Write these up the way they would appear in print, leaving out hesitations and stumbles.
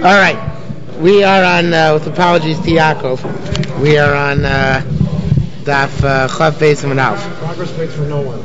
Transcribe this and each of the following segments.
All right, we are on, with apologies to Yaakov, we are on Daf Chav Beis and Alf. Progress waits for no one.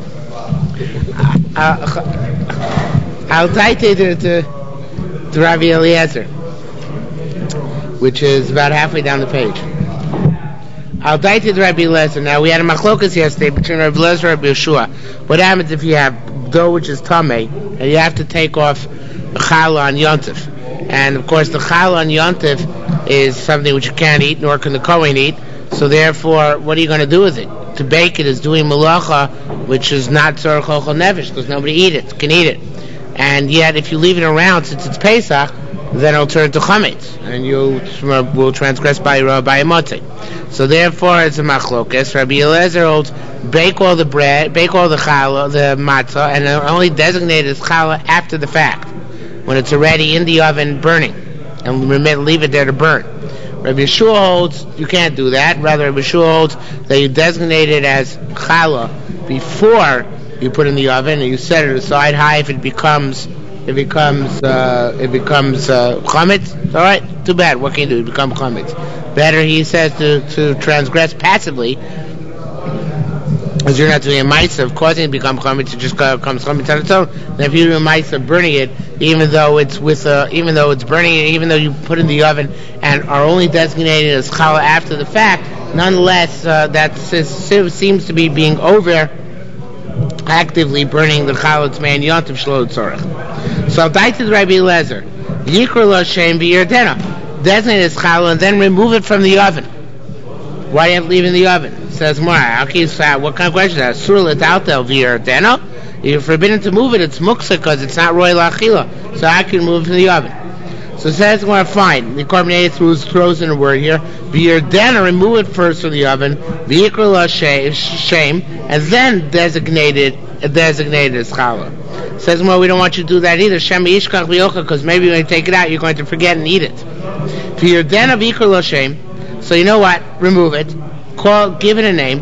I'll take it to Rabbi Eliezer, which is about halfway down the page. I'll take it to Rabbi Eliezer. Now, we had a machlokas yesterday between Rabbi Eliezer and Rabbi Yeshua. What happens if you have dough which is tamei, and you have to take off challah on yontif? And of course, the challah on yontif is something which you can't eat, nor can the kohen eat. So therefore, what are you going to do with it? To bake it is doing malacha, which is not tzorach ochel nefesh, because nobody can eat it. And yet, if you leave it around since it's Pesach, then it'll turn to chametz, and you will transgress by a motzei. So therefore, it's a machlokas. Rabbi Eliezer holds bake all the bread, bake all the challah, the matzah, and only designate as challah after the fact, when it's already in the oven burning, and leave it there to burn. Rabbi Yeshua holds you can't do that. Rather, Rabbi Yeshua holds that you designate it as challah before you put it in the oven, and you set it aside high if it becomes chametz. All right, too bad. What can you do? It becomes chametz. Better, he says, to transgress passively, because you're not doing a ma'aser of causing it to become chametz. It just comes chametz on its own. And if you do a ma'aser of burning it, even though it's burning it, even though you put it in the oven and are only designated as challah after the fact, nonetheless, that seems to be being over actively burning the challah man yontif shlo tzorach. So I'll die to the Rabbi Eliezer. Yikra lo shem b'yerdena. Designate as challah and then remove it from the oven. Why do you have to leave it in the oven? Says more. What kind of question is that? Sur l'tautel v'yerdena. You're forbidden to move it. It's muksa because it's not roy la'achila. So I can move it from the oven. So it says more. Fine. The Korban throws in a word here. V'yerdena. Remove it first from the oven. V'yikra lo shem, and then designate it as challah. Says more. We don't want you to do that either. Shem yishkach v'yocha, because maybe when you take it out, you're going to forget and eat it. V'yerdena v'yikra lo shem. So you know what? Remove it. Give it a name.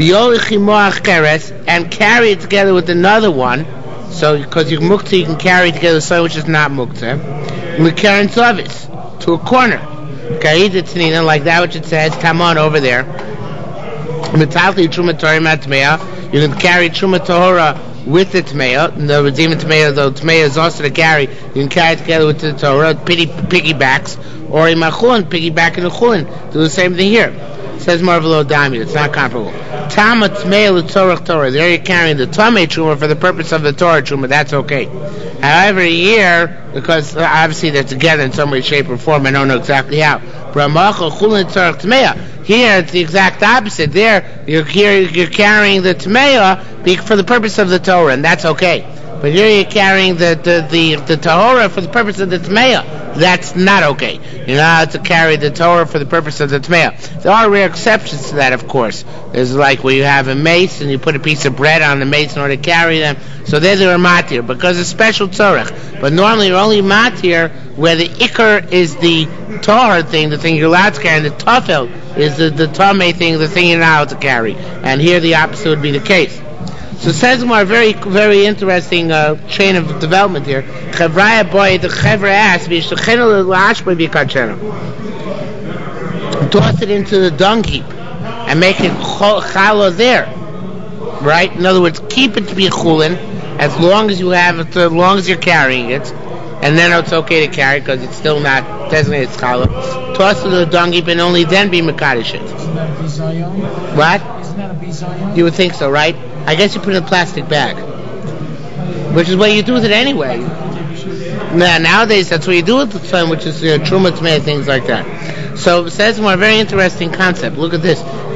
And carry it together with another one. So because you muktzah, you can carry it together with something which is not muktzah. Mekaren savis to a corner. Kaid tzninan, like that which it says tamon over there. Metalti truma torah matmeya. You can carry truma torah with the tmeya. In other words, even tmeya, though tmeya is also to carry, you can carry it together with the torah. Piggybacks. Or in machulin, piggyback in the chulin. Do the same thing here. It says more of a low dami. It's not comparable. Tama tmei l'torach Torah. There you're carrying the tamei truma for the purpose of the Torah truma. That's okay. However, here, because obviously they're together in some way, shape, or form, I don't know exactly how. Bramacha chulin torach tmeya. Here it's the exact opposite. There you're carrying the tmeya for the purpose of the Torah, and that's okay. But here you're carrying the Torah for the purpose of the Tmeya. That's not okay. You're not allowed to carry the Torah for the purpose of the Tmeya. There are rare exceptions to that, of course. There's like where you have a mace and you put a piece of bread on the mace in order to carry them. So there's a matir because it's special tzorech. But normally you're only matir where the ikar is the Torah thing, the thing you're allowed to carry, and the tafel is the tamei thing, the thing you're not allowed to carry. And here the opposite would be the case. So it says more very, very interesting chain of development here. Chevraya boy, the chevra asked, toss it into the dung heap and make it challah there. Right? In other words, keep it to be a chulin as long as you have it, as long as you're carrying it, and then it's okay to carry because it's still not designated as challah. Toss it to the dung heap and only then be mekadosh it. Isn't that a bizayon? What? Isn't that a bizayon? You would think so, right? I guess you put it in a plastic bag, which is what you do with it anyway. Nowadays, that's what you do with the sun, which is truma tmei, things like that. So it says more very interesting concept. Look at this.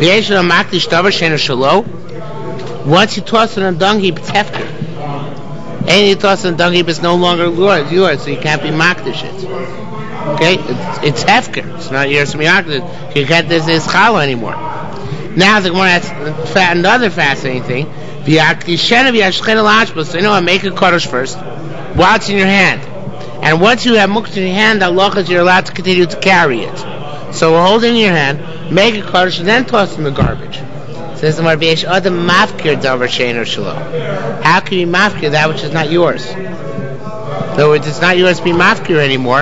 Once you toss it in a dung heap, it's hefker. And you toss it in a dung heap, it's no longer yours, so you can't be makdish it. Okay? It's hefker. It's not yours to be makdish. You can't do this challah anymore. Now the Gemara has another fascinating thing. So you know what? Make a kodesh first. While it's in your hand. And once you have muktzah in your hand, Allah, you're allowed to continue to carry it. So hold it in your hand, make a kodesh, and then toss it in the garbage. Says the Gemara, how can you mafkir that which is not yours? In other words, it's not yours to be mafkir anymore.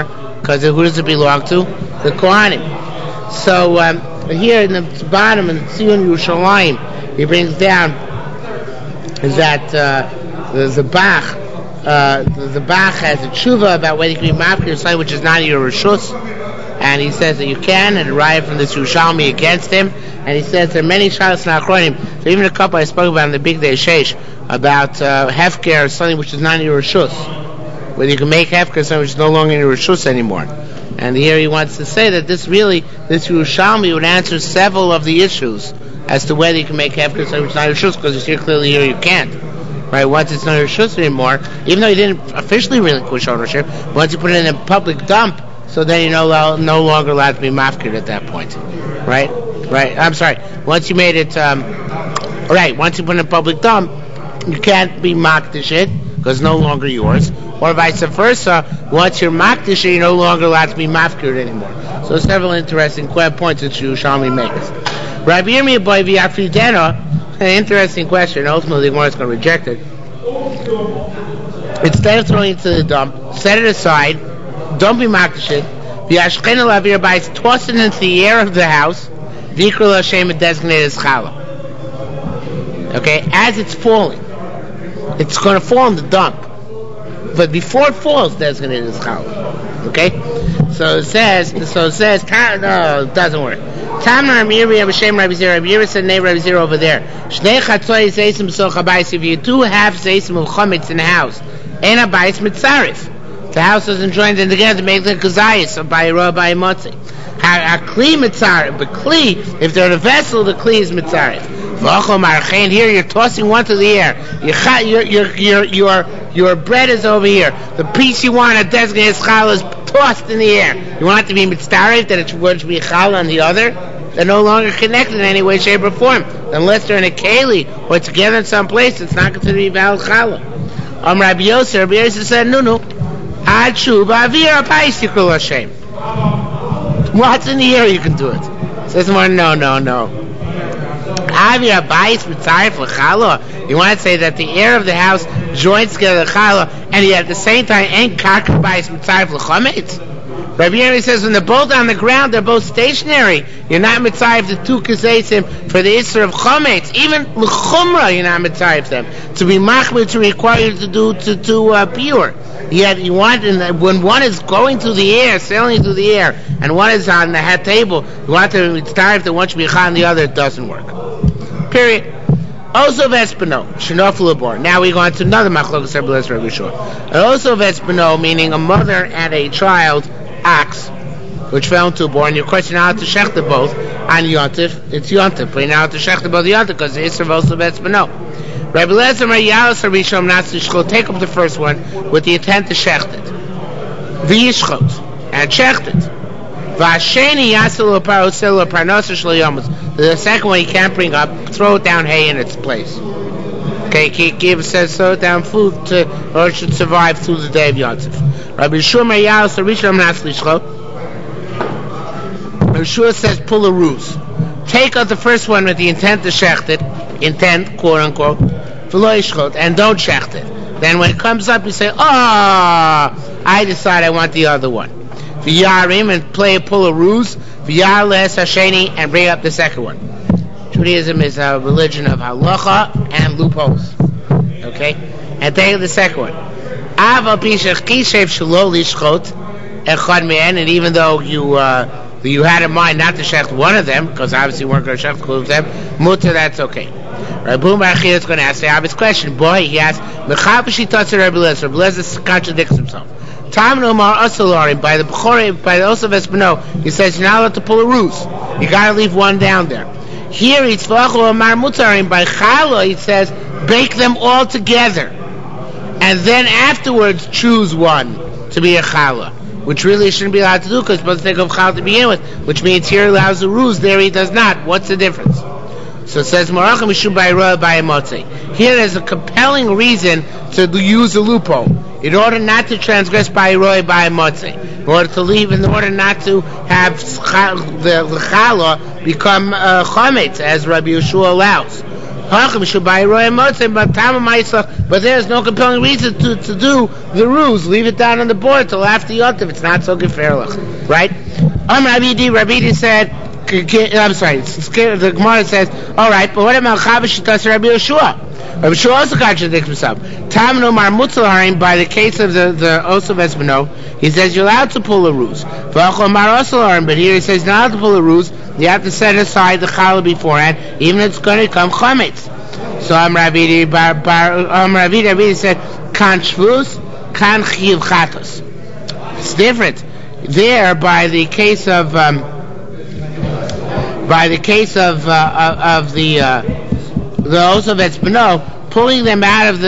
Because who does it belong to? The Kohanim. So here in the bottom in Tziyun Yerushalayim, he brings down that the Bach has a tshuva about whether you can be mafkir something which is not your reshus, and he says that you can, and arrive from this Yerushalmi against him, and he says there are many shalos and achronim. So even a couple I spoke about in the Big Day Sheish about hefker, something which is not your reshus, whether you can make hefker something which is no longer in your reshus anymore. And here he wants to say that this Yerushalmi would answer several of the issues as to whether you can make hefker something which is not your reshus, because you see clearly here you can't. Right, once it's not your reshus anymore, even though you didn't officially relinquish ownership, once you put it in a public dump, so then you're no longer allowed to be mafkir at that point. Right? I'm sorry. Once you made it, once you put it in a public dump, you can't be makdish it, because it's no longer yours. Or vice versa, once you're makdish it, you're no longer allowed to be mafkir anymore. So several interesting points that Yerushalmi makes. Rabbi Yirmiyah Boy V'Afridena, an interesting question. Ultimately, the Gemara is going to reject it. Instead of throwing it to the dump, set it aside. Don't be makdish it. V'yashchen lavir bais, toss it into the air of the house. V'ikru l'Hashem, it designated as challah. Okay, as it's falling, it's going to fall in the dump. But before it falls, designated as challah. Okay, so it says. No, it doesn't work. Tamar Amiri Abishem Rabbi Zera. Rabbi Yira said, "Nay, Rabbi Zera over there. Shnei chatzoi zeisim sochabayis. If you do have zeisim of chametz in the house, and a bayis mitzarif, the house doesn't join them together to make the kazayis of bayiro by motzi. A kli mitzarif, but kli, if they're in a vessel, the kli is mitzarif. V'achol marchein. Here you're tossing one to the air. Your bread is over here. The piece you want to designate as challah is tossed in the air. You want it to be mitzarif, that it's going to be challah on the other. They're no longer connected in any way, shape, or form. Unless they're in a keli or together in some place, it's not considered to be valid challah. Rabbi Yosef said, no. Adshu ba'avir apais yikol Hashem. What's in the air, you can do it. Says more, no. Avir apais mitzarif l'challah. You want to say that the air of the house joins together the challah, and yet at the same time ain't karka ba'is mitzarif l'chametz. Rabbi Yeri says when they're both on the ground, they're both stationary. You're not mitzarif the two kazeisim for the isser of chametz. Even l'chumra, you're not mitzarif them. To be machmir, to require you to do pure. Yet you want, when one is going through the air, sailing through the air, and one is on the head table, you want to mitzarif that one should be chal on the other, it doesn't work. Period. Also vespino, shenofel labor. Now we go on to another machlokas Rabbi Eliezer Rabbi Yeshua. Also vespino, meaning a mother and a child ox, which fell into a bore, and you're questioning how to shechta both on yontif. It's yontif, but you're now to shechta both yontif because it's also vespino. Rabbi Eliezer Yalos Rabbi Shom Natzishchot, take up the first one with the intent to shecht it. V'yishchot, and shecht it. V'asheni yasel parosel parnosa shlo yomos. The second one you can't bring up, throw it down hay in its place. Okay, Kiv says throw it down food or it should survive through the day of Yontif. Rabbi Yeshua Yalos Rabbi Shom Natzishchot. Rabbi Yeshua says pull a ruse. Take out the first one with the intent to shecht it, intent, quote unquote, and don't shecht it. Then when it comes up, you say, I decide I want the other one. V'yarim, and pull a ruse, v'yar les hasheni, and bring up the second one. Judaism is a religion of halacha and loopholes. Okay? And take the second one. Aval pishach kishev shelo lishchot echad me'en, and even though you had in mind not to shecht one of them, because obviously you weren't going to shecht all of them, mutter, that's okay. Rabbi Machir is going to ask the obvious question. Boy, he asks, Mechav Shitotzer Rabbi Eliezer. Rabbi Eliezer contradicts himself. Tam Nomar Asalarim, by the Osef Espino, he says you're not allowed to pull a ruse. You got to leave one down there. Here, it's Vachu Amar Mutarim, by Chala, he says, bake them all together. And then afterwards, choose one to be a Chala, which really shouldn't be allowed to do, because it's supposed to think of Chala to begin with, which means here he allows the ruse, there he does not. What's the difference? So it says, Morachim Mishum Ba'irah Ba'imotze. Here there's a compelling reason to use a loophole. In order not to transgress Ba'irah Ba'imotze. In order to leave, in order not to have the challah become chametz, as Rabbi Yeshua allows. But there's no compelling reason to do the ruse. Leave it down on the board till after Yontif. It's not so gefährlich, right? Rabbi said, I'm sorry, the Gemara says, all right, but what about Chavashit Rabbi Yeshua? Rabbi Yeshua also contradicts himself. Tamnu Mar Mutzalarim, by the case of the Osov Esbeno, he says you're allowed to pull a ruse. But here he says you're not allowed to pull a ruse. You have to set aside the challah beforehand, even if it's going to come chametz. So Rabbi said, kan shvus, kan chiv chatos. It's different. There, by the case of the Osov Esbeno, pulling them out of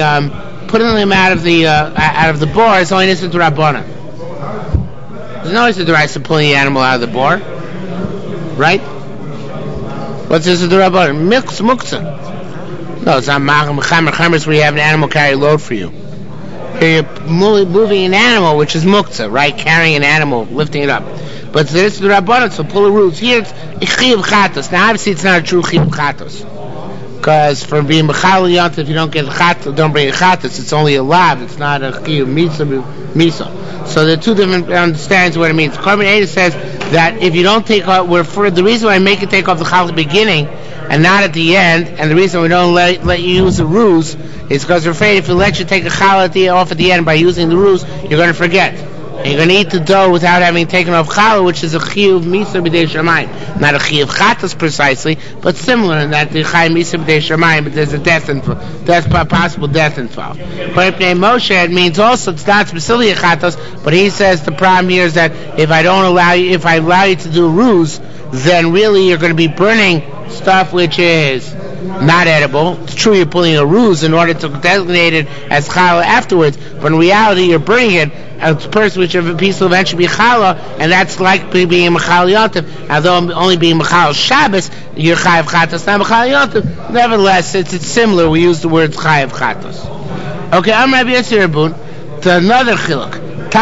the boar is only nisad Rabbanan. There's no nisad D'oraisa pulling the animal out of the boar, right? What's nisad Rabbanan? Muktzah. No, it's not macham chamer where you have an animal carry a load for you. Here you're moving an animal, which is muktzah, right? Carrying an animal, lifting it up. But this is the Rabbanan, so pull the roots. Here it's chiv chatos. Now obviously it's not a true chiv chatos, because for being mechal yont, if you don't get chatos, don't bring a chatos. It's only a lav. It's not a chiv misa. So there are two different understandings of what it means. Korban Eidah says that if you don't take off, the reason why I make you take off the chal at the beginning and not at the end, and the reason we don't let you use the ruse is because we're afraid if we let you take a chal off at the end by using the ruse, you're going to forget. And you're going to eat the dough without having taken off challah, which is a chiyuv misa b'dei shamayim. Not a chiyuv chatas precisely, but similar in that the chayim misa b'dei shamayim, but there's a possible death involved. But Moshe, it means also it's not specifically a chatas, but he says the problem here is that if I allow you to do a ruse, then really you're going to be burning stuff which is not edible. It's true you're pulling a ruse in order to designate it as challah afterwards, but in reality you're burning it as a person which of a piece will eventually be challah, and that's like being mechal yontif. Although only being mechal Shabbos, you're chayav chatos, not mechal yontif. Nevertheless, it's similar. We use the words chayav chatos. Okay, I'm Rabbi Yossi Rabun to another chiluk.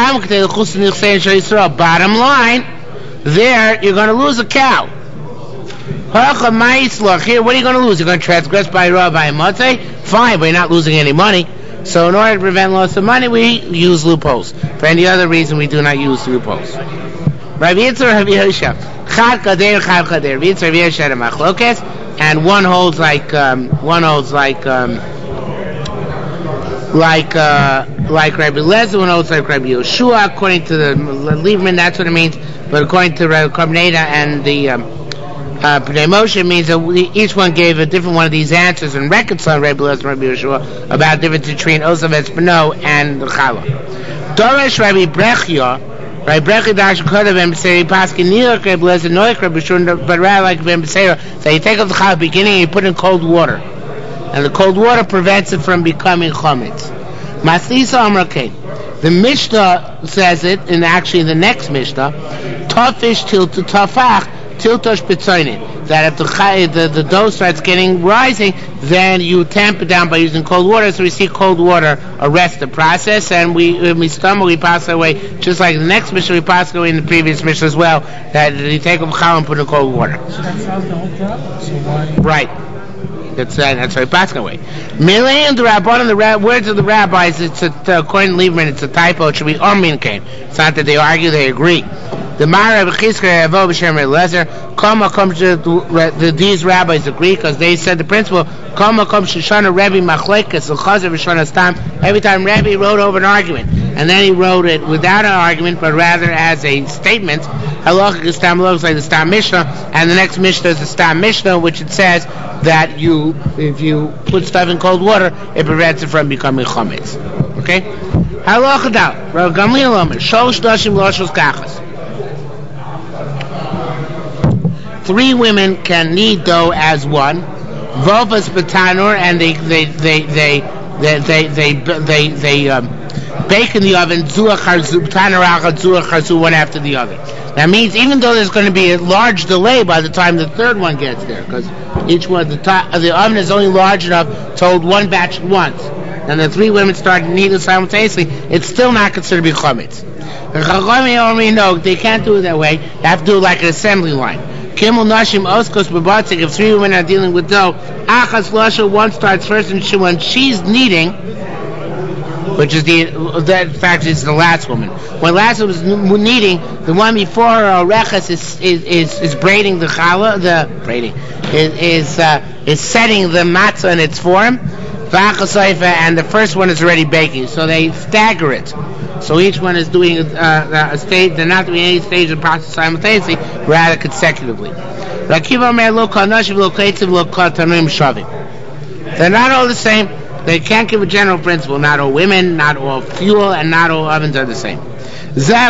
Bottom line, there you're going to lose a cow. Here, what are you going to lose? You're going to transgress by Rabbi Motzei? Fine, but you're not losing any money. So in order to prevent loss of money, we use loopholes. For any other reason, we do not use loopholes. Rabbi Yitzhak, Rabbi Yosha, Chad Kader, Chad Kader. Rabbi Yitzhak, Rabbi Yosha, and Machlokes, and one holds like Rabbi Lezer, one holds like Rabbi Yeshua. According to the Lieberman, that's what it means. But according to Rabbi Korban Eidah and the Pnei Moshe means that each one gave a different one of these answers and reconciled Rabbi Lezer and Rabbi Yeshua about the difference between Osov Esbeno and the Challah. Doresh Rabbi Brechia, Rabbi Brechia Dash Kodev and B'Seir Paskin Nilach Rabbi Lezer Noich Rabbi Yeshua, but rather like Rabbi B'Seir, so you take off the Challah beginning and you put in cold water, and the cold water prevents it from becoming chometz. Maslisa Amrakein. The Mishnah says it, and actually the next Mishnah, Tafish til to Tafach. Tiltosh Pitzoinin, that if the dough starts rising, then you tamp it down by using cold water. So we see cold water arrest the process, and when we stumble, we pass away. Just like the next Mishnah, we pass away in the previous Mishnah as well. That you take a chal and put in cold water. So that's not the whole job. So why? Right. That's why we pass away. Milay and the Rabbanon, the words of the rabbis, according to Lieberman, it's a typo. It should be Armin Kain. It's not that they argue; they agree. The Mara B'Chizkei Avo B'Shem Lezer, these rabbis agree because they said the principle, Kama Kom Shoshana Rebbe Machlekes L'Chazer V'Shana Stam. Every time Rebbe wrote over an argument, and then he wrote it without an argument, but rather as a statement. Halacha Stam looks like the Stam Mishnah, and the next Mishnah is the Stam Mishnah, which it says that if you put stuff in cold water, it prevents it from becoming chometz. Okay? Halacha Dal Rav Gamliel Omer Sholosh Dashim Loshos Kachas. 3 women can knead dough as one. Vovas betanur, and they bake in the oven one after the other. That means even though there's going to be a large delay by the time the third one gets there, because each one the oven is only large enough to hold one batch at once, and the 3 women start kneading simultaneously, it's still not considered to be chometz. No, they can't do it that way. They have to do it like an assembly line. Kimel Nashim Oskos Babatik, if 3 women are dealing with dough, Achas Lasha, one starts first, and when she's kneading, which is that fact is the last woman. When last woman was kneading, the one before her Reches is braiding the challah, is setting the matzah in its form, and the first one is already baking. So they stagger it. So each one is doing a stage. They're not doing any stage of the process simultaneously, rather consecutively. They're not all the same. They can't give a general principle. Not all women, not all fuel, and not all ovens are the same. Now,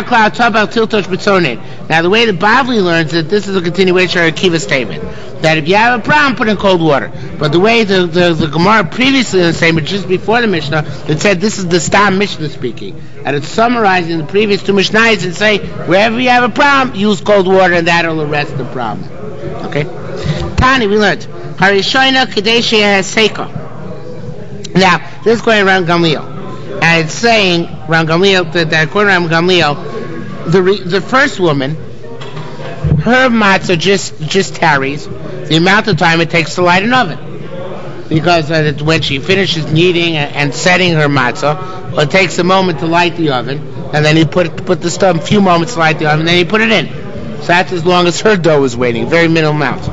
the way the Bavli learns that this is a continuation of Akiva's statement, that if you have a problem, put in cold water. But the way the Gemara previously in the statement, just before the Mishnah, it said this is the Stam Mishnah speaking. And it's summarizing the previous 2 Mishnahs and say, wherever you have a problem, use cold water and that'll arrest the problem. Okay? Tani, we learned. Harishoina Kadeshia Haseka. Now, this is going around Gamliel. And it's saying, around Gamliel, that according to Gamliel, the first woman, her matzah just tarries the amount of time it takes to light an oven. Because when she finishes kneading and setting her matzah, it takes a moment to light the oven, and then you put the stuff, a few moments to light the oven, and then you put it in. So that's as long as her dough is waiting, very minimal amount.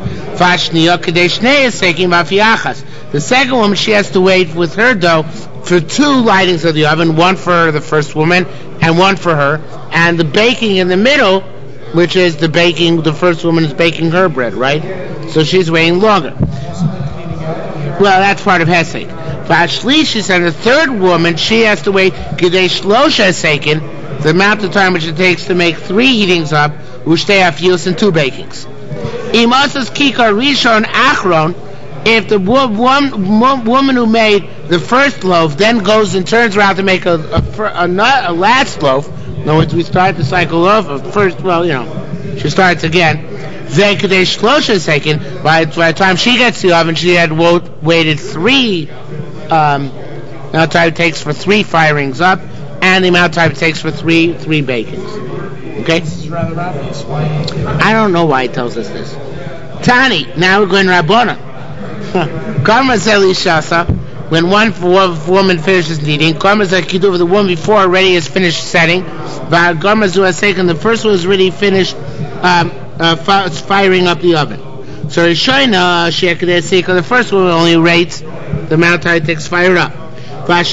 The second woman, she has to wait with her dough for 2 lightings of the oven, one for the first woman and one for her, and the baking in the middle, which is the first woman is baking her bread, right? So she's waiting longer. Well, that's part of Hesek. She said the third woman, she has to wait Gidei Shlosha Hesekin, the amount of time which it takes to make 3 heatings up, Ushtei Afiyos, and 2 bakings. Imasas Kikar Rishon Achron, if the woman who made the first loaf then goes and turns around to make a last loaf, in other words, we start the cycle of first, she starts again. Then Kadesh Shlosha is taken. By the time she gets to the oven, she had waited 3. Amount of time it takes for 3 firings up, and the amount of time it takes for 3 bakings. Okay. This is rather obvious. Why? I don't know why he tells us this. Tani. Now we're going Rabbana. Karma Zeli Shasa. When one woman finishes kneading, Karma Zakidu, the woman before already has finished setting. But Karma Zuasek, the first one is already finished firing up the oven. So Rishoina Sheikadeh, the first one only rates the amount of time it takes to fire up. The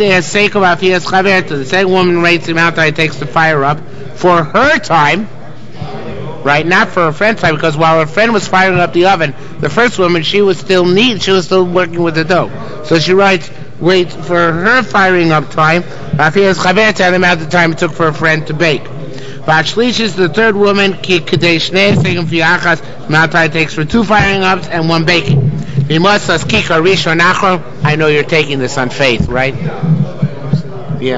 second woman rates the amount of time it takes to fire up for her time, right? Not for her friend's time, because while her friend was firing up the oven, the first woman, she was still working with the dough. So she waits for her firing up time, and the amount of time it took for her friend to bake. Bashlish is the third woman, the amount of time it takes for 2 firing ups and 1 baking. I know you're taking this on faith, right? Yeah.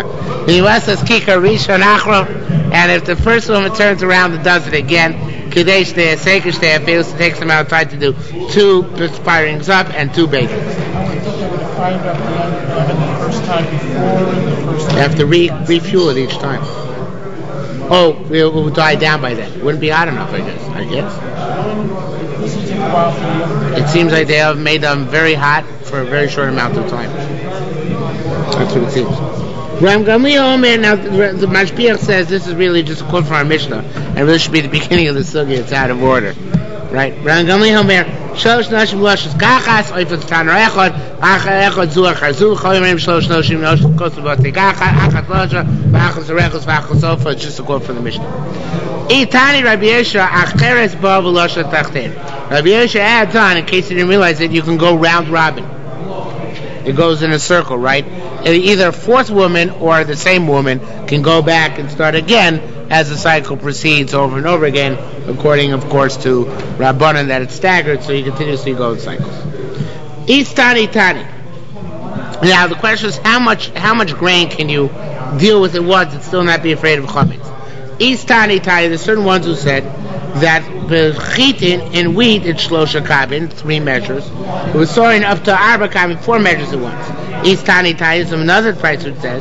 And if the first woman turns around and does it again, it takes the amount of time to do 2 firings up and 2 bakings. I would think they would have fired up the oven the first time before the first time. They have to refuel it each time. Oh, it will die down by then. Wouldn't be hot enough, I guess. This will take a while for the other. It seems like they have made them very hot for a very short amount of time. That's what it seems. Ram Gamliel, now the Mashpiach says this is really just a quote from our Mishnah, and this should be the beginning of the sugya. It's out of order, right? Ram Gamliel Omer, Shlosh Nashim Loshes Kachas, Oifet Tanor Echad, Achad Echad Zu Achar Zu, Choyim Shlosh Noshim Noshim Kosovo Tegachad, Achad Losha, Vachos Arechos, Vachos Ofa. It's just a quote from the Mishnah. Itani Rabbi Yeshua Acheres Bo V'Losha Tachten. Rabbi Yeshua adds on, in case you didn't realize it, you can go round robin. It goes in a circle, right? Either a fourth woman or the same woman can go back and start again as the cycle proceeds over and over again, according, of course, to Rabbanan that it's staggered, so you continuously go in cycles. Tani. Now the question is, how much grain can you deal with at once and still not be afraid of chametz? Tani. There's certain ones who said that the chitin in wheat it's shlosha kabin, 3 measures. It was soaring up to arba kabin, 4 measures at once. Tani. Some another price which says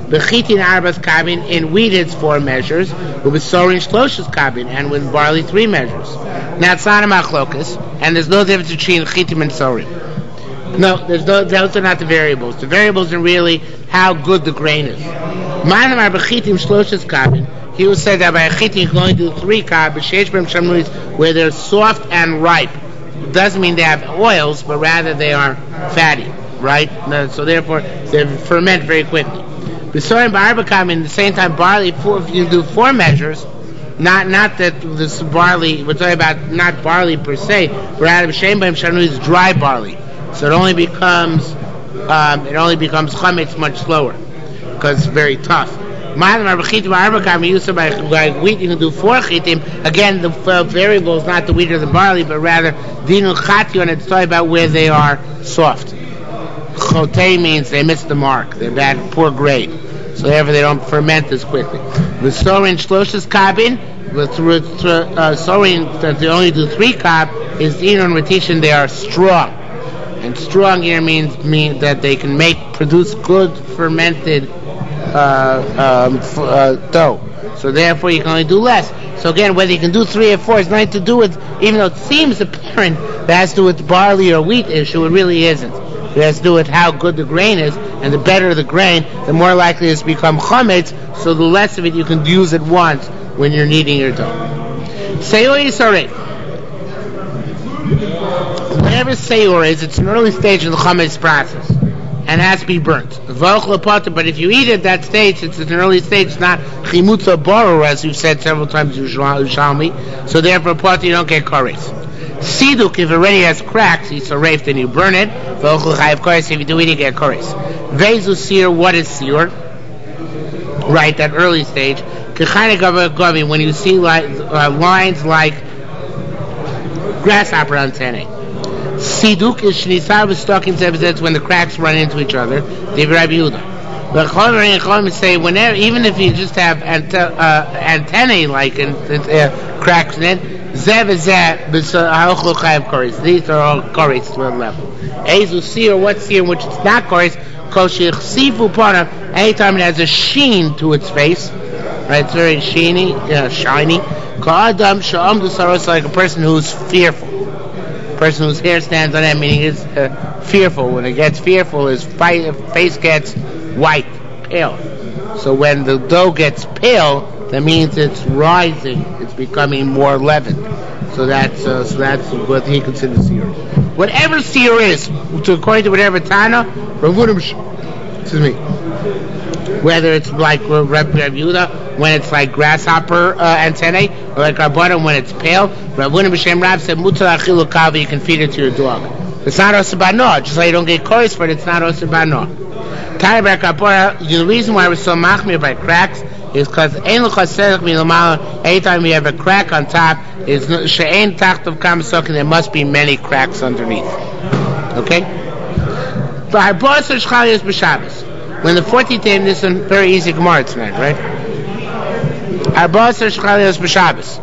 Bechitin arbas kabin, in wheat it's 4 measures. Ubesorin shloshes kabin, and with barley 3 measures. Now it's not a machlokas, and there's no difference between chitim and sorim. No, those are not the variables. The variables are really how good the grain is. Manamar bechitim shloshes kabin. He will say that by a chitim you can only do 3 kab, where they're soft and ripe. It doesn't mean they have oils, but rather they are fatty, right? So therefore, they ferment very quickly. Besorim ba'arba in the same time, barley, if you do 4 measures, not that this barley, we're talking about not barley per se, but rather b'shem b'hem shanu is dry barley. So it only becomes chametz much slower, because it's very tough. By wheat you can do 4 chitim. Again, the variable is not the wheat or the barley, but rather dinu chation, and it's talking about where they are soft. Chotei means they miss the mark, they're bad, poor grade, so therefore they don't ferment as quickly. The sorin shloshes kabin, sorin that they only do 3 kab is inon retishin, they are strong. And strong here means that they can produce good fermented dough. So therefore you can only do less. So again, whether you can do 3 or 4 is nothing to do with, even though it seems apparent that has to do with barley or wheat issue, it really isn't. It has to do with how good the grain is, and the better the grain, the more likely it is to become chametz, so the less of it you can use at once when you're kneading your dough. Seor Yisarei. Whatever seor is, it's an early stage in the chametz process and has to be burnt. But if you eat at that stage, it's an early stage, it's not chimutza borer, as we've said several times in Yerushalmi, so therefore potter you don't get kares. Siduk, if it already has cracks, it's a rafe, then you burn it. If you do it, you get kares. Vezu seor, what is seor? Right, that early stage. When you see lines like grasshopper antennae. Siduk is shnisar v'stokim zebzets, when the cracks run into each other. David Rabbi Yehuda. The Chomer say whenever, even if you just have antennae like cracks in it, zev is that these are all kares to one level. Ezu seer, what seer which it's not kares, koshich sifu pana. Anytime it has a sheen to its face, right? It's very shiny. Ka'adam sha'am dusaros, like a person who's fearful. Person whose hair stands on end, meaning is fearful. When it gets fearful, his face gets white, pale. So when the dough gets pale, that means it's rising, it's becoming more leavened. So that's what he considers seer. Whatever seer is, according to whatever Tana, whether it's like Rabbi Yehuda, when it's like grasshopper antennae, or like Rabbanim when it's pale, Rabbanim B'Shem Rab said, Mutar achilu kava, you can feed it to your dog. It's not osir b'no, just like you don't get koris for it, it's not osir b'no. The reason why we're so machmir by cracks is because anytime you have a crack on top, she'ein tachtov kam sokin, there must be many cracks underneath. Okay? When the 14th day, this is a very easy Gemara tonight, right? Arba'asar shchalios b'Shabbos.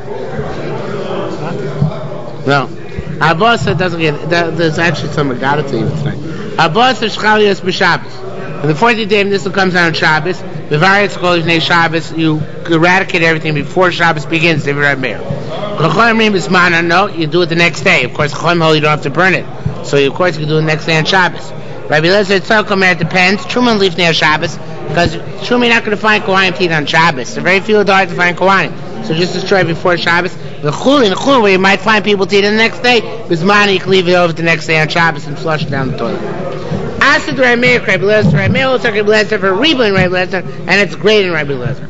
No. Arba'asar doesn't get, there's actually some Agada to you tonight. Arba'asar shchalios b'Shabbos. When the 14th day, this comes out on Shabbos. B'varetz kol ifnei Shabbos, you eradicate everything before Shabbos begins. They write Meir. No, you do it the next day. Of course, you don't have to burn it. So of course you can do it the next day on Shabbos. Rabbi Eliezer Tzalkomer, it depends. Truman leaf near Shabbos, because Truman you're not going to find Kohanim to eat on Shabbos. There are very few hard to find Kohanim. So just destroy before Shabbos. The Chulin, where you might find people to eat the next day, Bismani, you can leave it over the next day on Shabbos and flush it down the toilet. Asked Rabbi Meir, Rabbi Eliezer, Rabbi Meir will take Rabbi Eliezer for Reba in Rabbi Eliezer, and it's great in Rabbi Eliezer.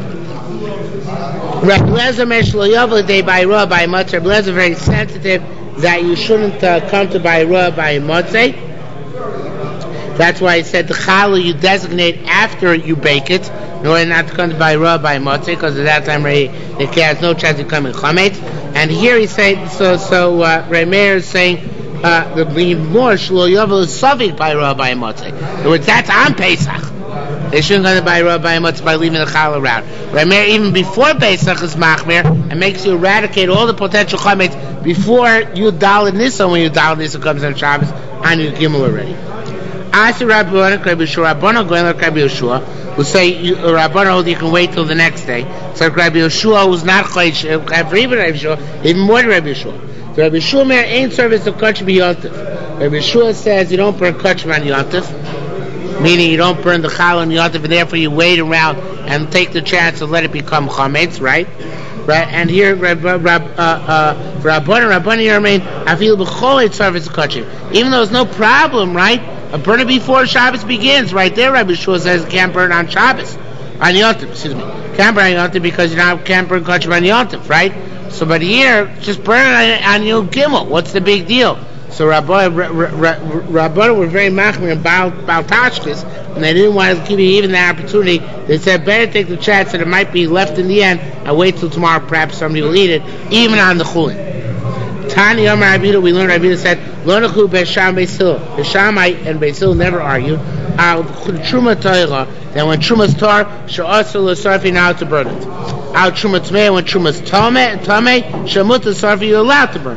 Rabbi Eliezer Meshlo Yovel day by Ra by Motzei. Rabbi Eliezer very sensitive that you shouldn't come to by Ra by Motzei. That's why he said the challah you designate after you bake it, in order not to come to by Ra by Motzei, because at that time it has no chance of becoming chametz. And here he's saying, so Rabbi Meir is saying the more shlo yovel is savik by Ra by Motzei. In other words, that's on Pesach. They shouldn't go to by Ra by Motzei by leaving the challah around. Rabbi Meir even before Pesach is machmir and makes you eradicate all the potential chametz before you Daled Nisan. When you Daled Nisan comes on Shabbos on your Gimel already. Asi Rabbana Rabbi Yeshua, Rabbana going like Rabbi Yeshua, who say Rabbana hold you can wait till the next day. So Rabbi Yeshua who's not Chodesh, even Rabbi Yeshua, even more than Rabbi Yeshua. So Rabbi Yeshua Mer ain't service of Kachim Yontif. Rabbi Yeshua says you don't burn Kachim on Yontif, meaning you don't burn the Chal on Yontif, and therefore you wait around and take the chance to let it become Chametz, right? Right, and here Rabbana Yermain, I feel b'chol service of Kachim, even though there's no problem, right? Burn it before Shabbos begins. Right there, Rabbi Yeshua says you can't burn on Shabbos. On Yontif, excuse me. Can't burn on Yontif because you can't burn Kachim on Yontif, right? So, but here, just burn it on Yom Gimel. What's the big deal? So, Rabbana were very machmir about Tashkis, and they didn't want to give you even that opportunity. They said, better take the chance that it might be left in the end, and wait till tomorrow, perhaps somebody will eat it, even on the Chulin. Tani Yomar Rabbeinu, we learned Rabbeinu said, Lo nechu Beisham Beisil. Beishamai and Beisil never argued. Al Truma Torah, that when Truma's Tor, She'asur L'Sarfi, now to burn it. Al Truma Tmei, when Truma's Tamei, She'mut L'Sarfi, you're allowed to burn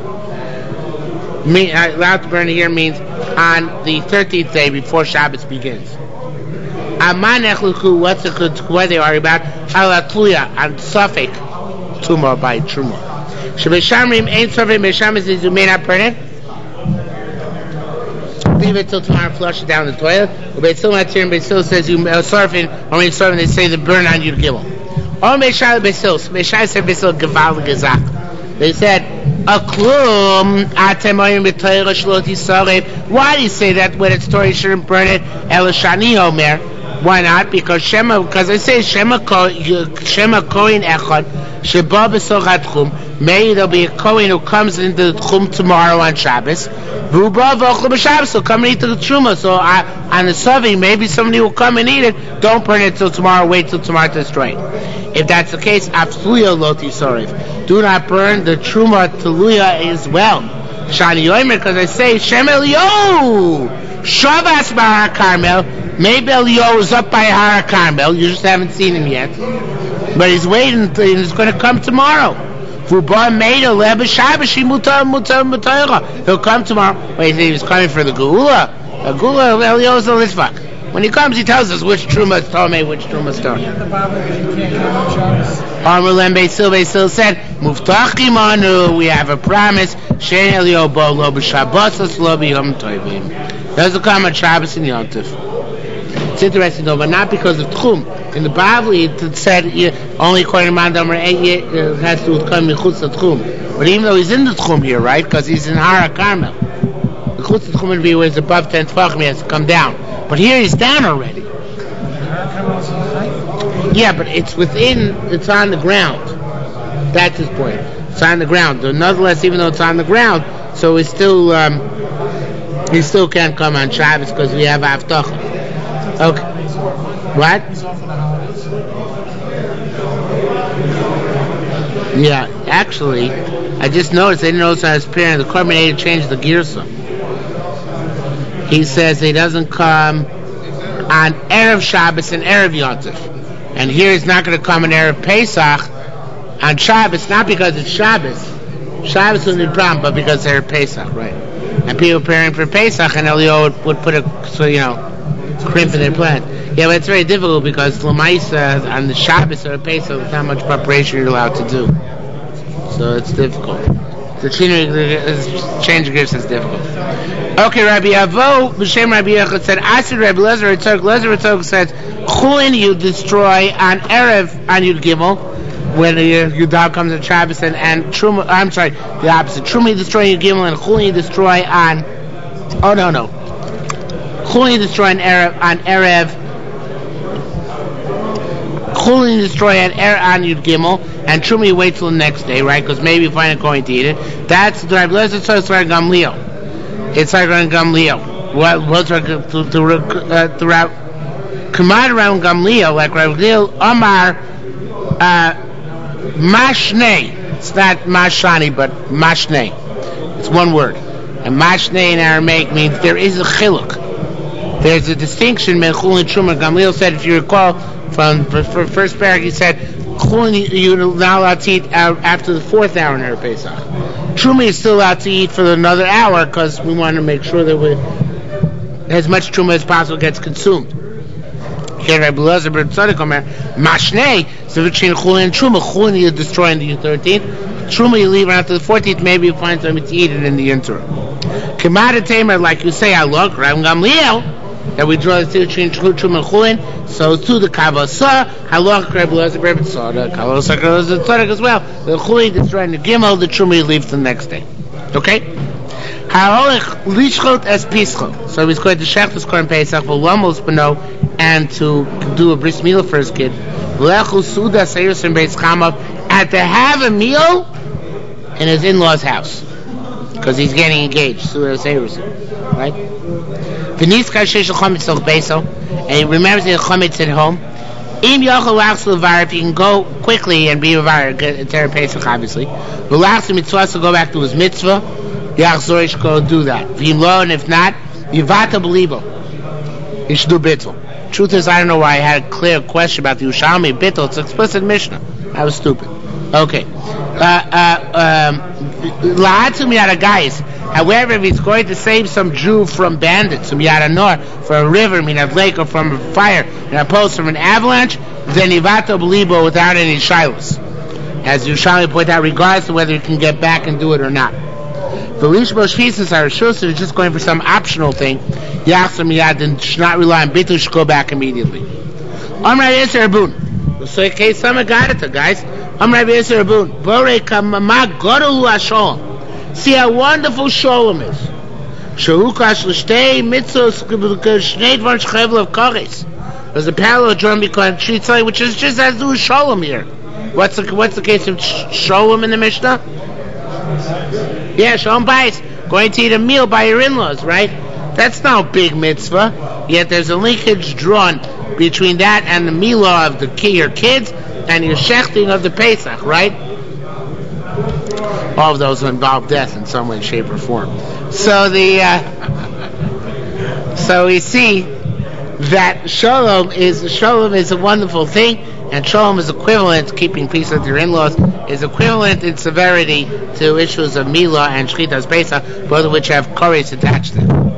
it. Allowed to burn it here means on the 13th day before Shabbos begins. Amanech what's the what they argue about? Al Atluya, on Safek Tumah by Truma. Shebeshamrim ain't serving. Beshamrim says you may not burn it. Leave it till tomorrow. Flush it down the toilet. Beisil Matzir and Beisil says you surfing or when serving. They say the burn on you to gibel. Or Meishai Beisil. Meishai said Beisil Geval Gezak. They said Aklum Atemoyim B'Torah Shlot Yisarei. Why do you say that when it's Torah you shouldn't burn it? Elishani Omer. Why not? Because I say Shema Kohen Echad Sheba B'Sochat Chum. Maybe there'll be a Kohen who comes into the Chum tomorrow on Shabbos. V'Uba V'Ochel B'Shabbos will come and eat the Truma. So on the Savi, maybe somebody will come and eat it. Don't burn it till tomorrow. Wait till tomorrow to destroy it. If that's the case, Afluya Loti Sorif. Do not burn the Truma Teluya as well. Shani Yomer, because I say Shem Eliyahu Shavas Bahar Carmel. Maybe Eliyahu is up by Har Carmel. You just haven't seen him yet, but he's waiting. He's going to come tomorrow. He'll come tomorrow. Wait, he was coming for the Geula. The Geula Eliyahu is a Litvak. When he comes, he tells us which Truma is Tomei, which Truma is Tomei. Amrulem Beisil said, Muftachim anu, we have a promise. Shein Eliyahu bo lo b'Shabbos lo b'Yom Tovim. Doesn't come on Shabbos and Yom Tov. It's interesting though, but not because of Tchum. In the Bavli, it said only according to Mandam it has to do with coming Chutz Tchum. But even though he's in the Tchum here, right? Because he's in Har Carmel. The Chutz Tchum would be where it's above 10 Tfachim, he has to come down. But here he's down already. Yeah, but it's on the ground. That's his point. It's on the ground. Nonetheless, even though it's on the ground, so he still can't come on Shabbos because we have Avtach. Okay. What? Yeah, actually, I just noticed, they didn't notice on his parent, the Korban changed the Girsa. He says he doesn't come on Erev Shabbos and Erev Yontif. And here he's not going to come on Erev Pesach on Shabbos, not because it's Shabbos. Shabbos wouldn't be a problem, but because they're Pesach, right? And people preparing for Pesach, and Eliyahu would put crimp in their plan. Yeah, but it's very difficult because Lamaisa on the Shabbos or Pesach, there's not much preparation you're allowed to do. So it's difficult. The change of gifts is difficult. Okay, Rabbi Avo, B'Shem Rabbi Yechud said, Asir Rabbi Lezer Ritzok says, Chulin you destroy on Erev, on Yud Gimel, when your dog comes on Shabbos, and Truma, I'm sorry, the opposite. Truma you destroy on Yud Gimel, and Chulin you destroy on, Chulin you destroy on Erev, Chulin you destroy on Yud Gimel, and Truma you wait till the next day, right? Because maybe you find a coin to eat it. That's the Rabbi Lezer, so it's like Gamliel. It's like around Gamliel. What's throughout Kamad around Gamliel, like Rabbi Gamliel, Amar Mashnei. It's not Mashani, but Mashnei. It's one word. And Mashnei in Aramaic means there is a chiluk. There's a distinction between Chulin and Truma. Gamliel said, if you recall from the first paragraph, he said, Chulin you're not allowed to eat after the 4th hour in Erev Pesach. Truma is still allowed to eat for another hour because we want to make sure that as much truma as possible gets consumed. Here, Rabbi Elazar ben Tzadok Omer, Mashnei, so between Chulin and Truma, Chulin you destroy on the 13th, Truma you leave after the 14th, maybe you find something to eat it in the interim. Kamada Tamer, like you say, I look, Rabbi Gamliel, that we draw the distinction between Truma and Chulin, so to the Kavasa, Halach, Rabbi Elazar ben Tzadok, Kavasa, Rabbi Elazar ben Tzadok as well, the Chulin destroying the Gimel, the Truma you leave the next day. Okay? Lishchot as Pischot. So he's going to Shech this Korban Pesach, V'lamos Beno, and to do a bris milah for his kid. V'lechu Suda Seirus and Beis Chamav, and to have a meal in his in-laws' house, because he's getting engaged. Suda Seirus, right? V'niskar Sheish Chometz Toch Beiso, and he remembers the Chometz at home. Im Yochel Lachs Levar, if he can go quickly and be a Var, Terah Pesach, obviously. V'lachs Mitzvah, to go back to his mitzvah. Yachzorish go do that. V'im lo, and if not, Yivata Belibo. You should do bittul. Truth is, I don't know why I had a clear question about the Yerushalmi bittul. It's explicit Mishnah. That was stupid. Okay. La'atzum yada guys. However, if he's going to save some Jew from bandits, from Yada Nor, from a river, Minav Lake, or from a fire, and opposed from an avalanche, then Yivata Belibo without any shilos. As Yerushalmi pointed out, regardless of whether he can get back and do it or not. The Lishbo Shvisas are Rishus, is just going for some optional thing. Yachsam Yad, and should not rely on Bitul, should go back immediately. Amr Yisr Rabun. So, okay, some got it, guys. Amr Yisr Rabun. Borei Kamama Godolu HaSholom. See how wonderful Sholom is. Shehukash L'shtei Mitzvos Shnei Dvar Shchevel of Koris. There's a parallel drawn because Shritzai, which is just as do with Sholom here. What's the case of Sholom in the Mishnah? Yeah, Shalom Bayis, going to eat a meal by your in-laws, right? That's no big mitzvah. Yet there's a linkage drawn between that and the milah of your kids and your shechting of the Pesach, right? All of those involve death in some way, shape, or form. So so we see that shalom is a wonderful thing. And shalom is equivalent, keeping peace with your in-laws, is equivalent in severity to issues of milah and shchitas pesach, both of which have koris attached to them.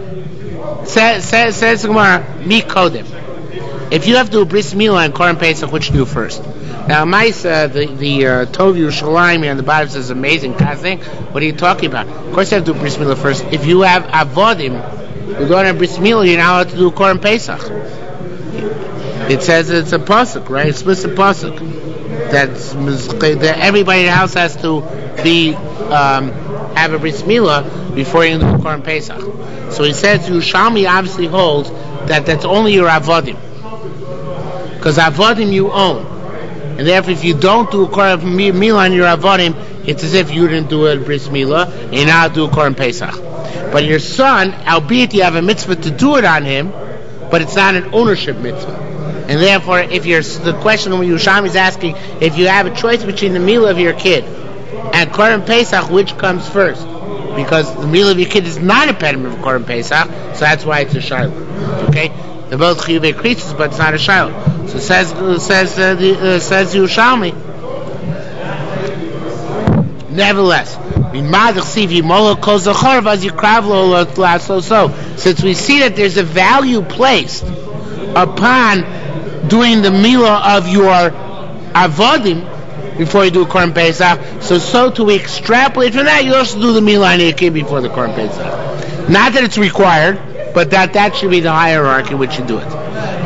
Says the Gemara, mi kodim. If you have to do bris milah and korban pesach, which do you first? Now, Maisa, the Tov Yerushalayim here on the bottom says amazing kind of thing. What are you talking about? Of course, you have to do bris milah first. If you have avodim, you're going to bris milah, you're not allowed to do korban pesach. It says it's a pasuk, right? Explicit pasuk that everybody in the house has to be have a bris milah before you do the korban pesach. So he says Yerushalmi obviously holds that that's only your avodim, because avodim you own, and therefore if you don't do a korban milah on your avodim, it's as if you didn't do a bris milah and you now do a korban pesach. But your son, albeit you have a mitzvah to do it on him, but it's not an ownership mitzvah. And therefore, if the question when Yerushalmi is asking, if you have a choice between the milah of your kid and Korban Pesach, which comes first? Because the milah of your kid is not a impediment of Korban Pesach, so that's why it's a shiloh. Okay, they're both chiyuvei kritzos, but it's not a shiloh. So says Yerushalmi. Nevertheless, since we see that there's a value placed upon doing the milah of your avodim before you do Korban Pesach, so to extrapolate from that, you also do the milah on your kid before the Korban Pesach. Not that it's required, but that should be the hierarchy which you do it.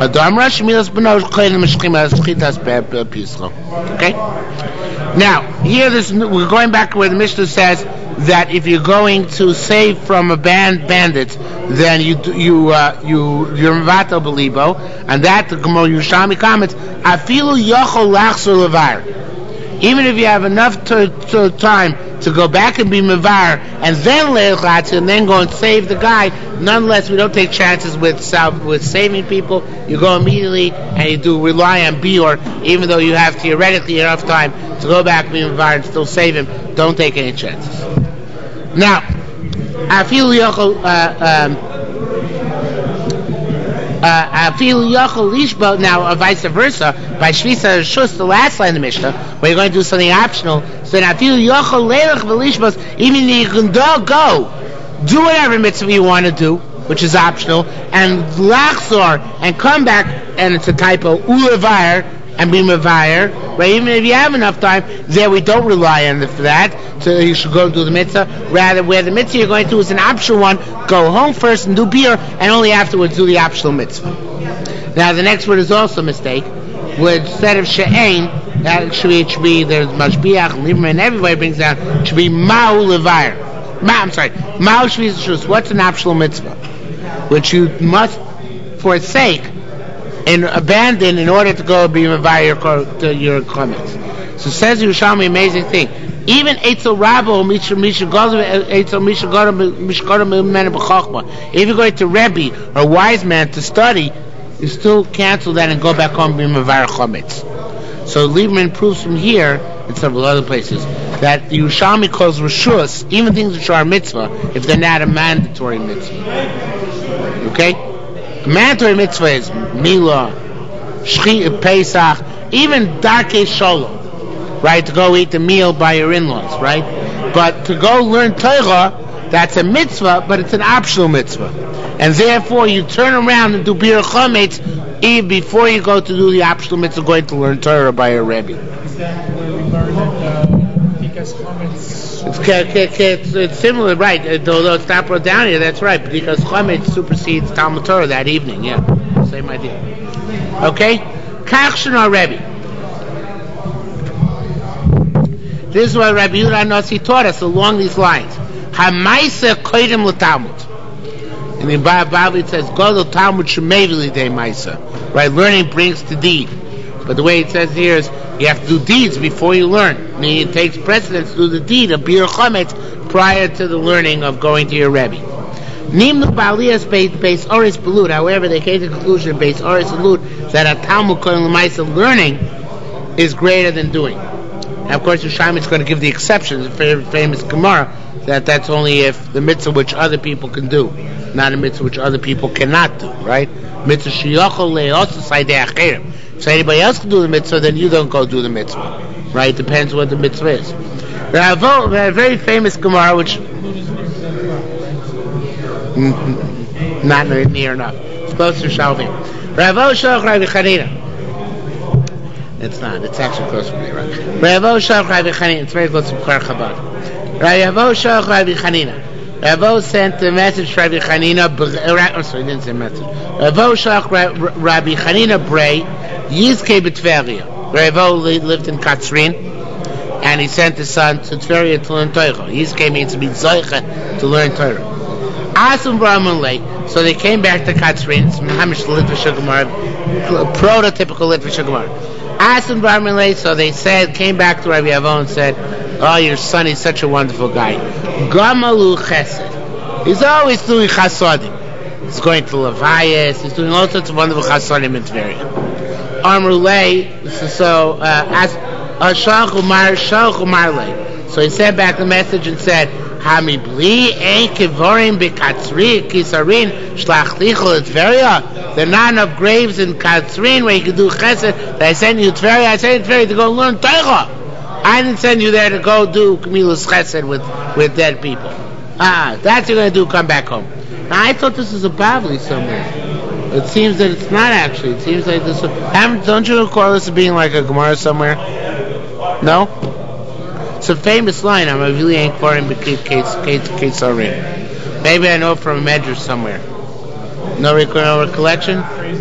Okay? Now, here we're going back to where the Mishnah says that if you're going to save from a bandits, then you're mevatel belibo, and that the Gemara Yerushalmi comments, afilu yochol lachzor levar. Even if you have enough time to go back and be mevar, and then leilchatz, and then go and save the guy, nonetheless, we don't take chances with saving people. You go immediately and you do rely on biur, even though you have theoretically enough time to go back and be mevar and still save him. Don't take any chances. Now, afilu yochol lishbo. Now, vice versa, by shvisa shus, the last line of the Mishnah, where you're going to do something optional. So now, afilu yochol leilach v'lishbos, even if you can go do whatever mitzvah you want to do, which is optional, and lachzor, and come back, and it's a typo, ulevayer, and be mevayer, right? Even if you have enough time, there we don't rely on for that, so you should go do the mitzvah. Rather, where the mitzvah you're going to do is an optional one, go home first and do beer, and only afterwards do the optional mitzvah. Now, the next word is also a mistake. Where instead of she'ain, it should be there's mashbiach, Lieberman, everybody brings down, it should be ma'u levayer. Ma'u shvizashus. What's an optional mitzvah? Which you must forsake and abandon in order to go be mevayer to your comments. So says Yerushalmi, amazing thing. Even Eitzel Rabbo, if you're going to Rebbe or wise man to study, you still cancel that and go back home and be mevayer chometz. So Lieberman proves from here and several other places that the Yerushalmi calls reshus, even things which are mitzvah, if they're not a mandatory mitzvah. Okay? A mandatory mitzvah is Milah, Pesach, even Darkei Shalom, right? To go eat the meal by your in-laws, right? But to go learn Torah, that's a mitzvah, but it's an optional mitzvah. And therefore, you turn around and do Bir Chometz even before you go to do the optional mitzvah, going to learn Torah by a Rebbe. Is that where we learned that Bikas Chometz? It's similar, right? Although it's not brought down here, that's right. Because Chometz supersedes Talmud Torah that evening, yeah. Same idea. Okay? Kach Shana Rebbe. This is what Rabbi Yehuda Nasi taught us along these lines. HaMaisa koidem l'Talmud. And in Bible it says, "Go to Talmud shemevili de Maisa." Right, learning brings to deed. But the way it says here is, you have to do deeds before you learn. Meaning it takes precedence to do the deed of Bir Chometz prior to the learning of going to your Rebbe. Nimnu ba'aliyas beis oris belud. However, they came to the conclusion beis oris belud that a Talmud koidem l'Maisa learning is greater than doing. Now, of course, Yerushalmi is going to give the exceptions, the very famous Gemara, that's only if the mitzvah which other people can do, not a mitzvah which other people cannot do, right? Mitzvah sheyachol le'osa saydei acherim. If anybody else can do the mitzvah, then you don't go do the mitzvah, right? Depends what the mitzvah is. Ravo, a very famous Gemara, which not near enough. It's close to Shalvim. Ravo Shalach Rabbi Chanina. It's not. It's actually close to me, right? Ravo Shalach Rabbi Chanina. It's very close to Kfar Chabad. Ravo Shalach Rabbi Chanina. Ravo sent a message to Rabbi Chanina. Sorry, he didn't send a message. Ravo Shalach Rabbi Chanina Bray. Yizkei b'Tveria. Ravo lived in Katzrin, and he sent his son to Tveria to learn Torah. Yizkei means to be zoicha to learn Torah. Asum Brahman Lake. So they came back to Katzrin. It's Mamish Litvish Gemara, prototypical Litvish Gemara. Asum Brahman Lake. So they came back to Rabbi Avon and said, "Oh, your son is such a wonderful guy. Gamalu Chesed. He's always doing chasodim. He's going to Levias. He's doing all sorts of wonderful chasodim in Tveria." Amrulay. So So he sent back the message and said, "Hamibli ein kevorim b'Katzrin kisarin shlach lichol Tveria." There are not enough graves in Katzrin where you can do chesed. That I sent you to Tveria. I sent you to Tveria to go learn Torah. I didn't send you there to go do Gemilas Chesed with dead people. That's what you're going to do, come back home. Now, I thought this was a Bavli somewhere. It seems that it's not actually. It seems like this. Don't you recall this as being like a Gemara somewhere? No? It's a famous line. I'm a really ain't for him, but Kesarim. Maybe I know it from a Medrash somewhere. No recollection?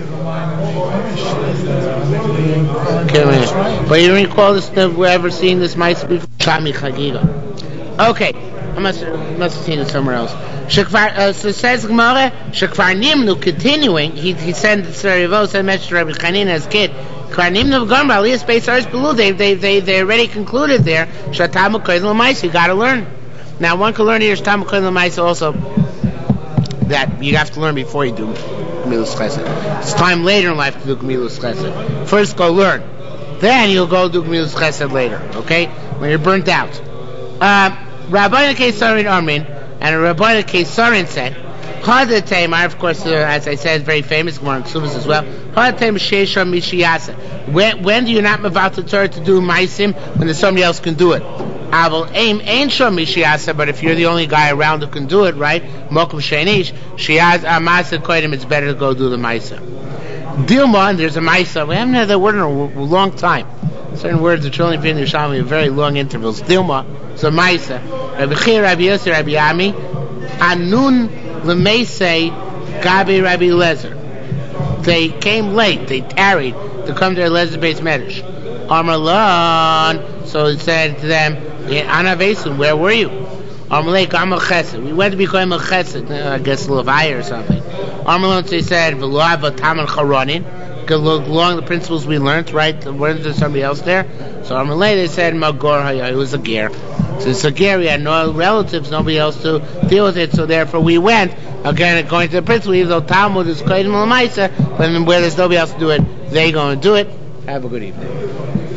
But you don't recall this, never ever seen this mice before? Shami Chagiga. Okay, I must have seen it somewhere else. So says Gemara, Shekvar Nimnu, continuing, he sent Sarivo, sent a message to Rabbi Chanina as kid. Kvar Nimnu V'Gomba, Aliyah Space Ars Belu, they already concluded there, Shatamu Koyden L'Mais, you gotta learn. Now one can learn here, Shatamu Koyden L'Mais also, that you have to learn before you do Gemilas Chesed. It's time later in life to do Gemilas Chesed. First go learn. Then you'll go do Gemilas Chesed later, okay? When you're burnt out. Rabbi Kesarin Armin, and Rabbi Kesarin said, of course, as I said, very famous, Gemara in Ksubas as well. When do you not move out the Torah to do Maisim when somebody else can do it? Aval aim ain't sure mishiasa, but if you're the only guy around who can do it, right? Mokum sheinish, shiaz amasa koidim. It's better to go do the ma'isa. Dilma, and there's a ma'isa. We haven't had that word in a long time. Certain words are only been in the Shami in very long intervals. Dilma, so ma'isa. Rabbi Chir, Rabbi Yossi, Rabbi Ami, Anun lemeisei Gabi Rabbi Lezer. They came late. They tarried to come to their Lezer-based medrash. Amarlan. So he said to them, Ana Vesun, where were you? Amalek, Amal Chesed. We went to become a Chesed, I guess a little higher or something. Amalon, so he said, V'lo'ava Taman Charonin. Along the principles we learned, right? Wasn't there somebody else there? So Amalek, they said, Magor Haya, it was a ger. So it's a ger, we had no relatives, nobody else to deal with it, so therefore we went, again, according to the principle, even though Talmud is Kodim L'Maisa, but where there's nobody else to do it, they go and do it. Have a good evening.